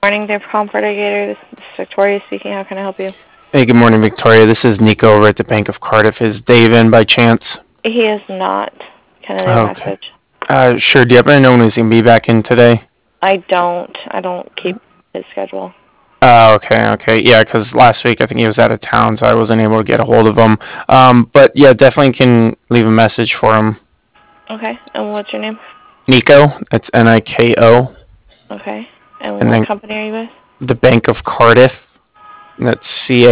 Morning, Dave Comforter Gator. This is Victoria speaking. How can I help you? Hey, good morning, Victoria. This is Nico over at the Bank of Cardiff. Is Dave in by chance? He is not. Can I leave a Okay. message? Sure. Do you happen to know when he's going to be back in today? I don't keep his schedule. Okay. Yeah, 'cause last week I think he was out of town, so I wasn't able to get a hold of him. But yeah, definitely can leave a message for him. Okay, and what's your name? Nico. That's Niko. Okay, and And what then company are you with? the Bank of Cardiff. That's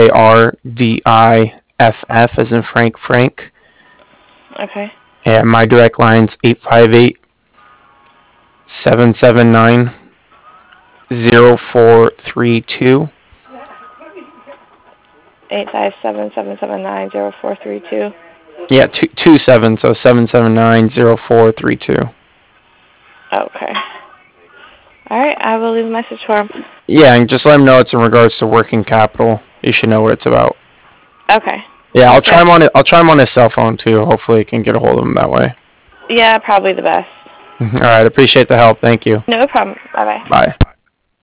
CARDIFF as in Frank. Okay. And my direct line's 858-779-0432. 857-779-0432. Yeah, two seven, so 779-0432. Okay. All right, I will leave a message for him. Yeah, and just let him know it's in regards to working capital. You should know what it's about. Okay. Yeah, I'll try him on it. I'll try him on his cell phone too. Hopefully, I can get a hold of him that way. Yeah, probably the best. All right, appreciate the help. Thank you. No problem. Bye-bye. Bye.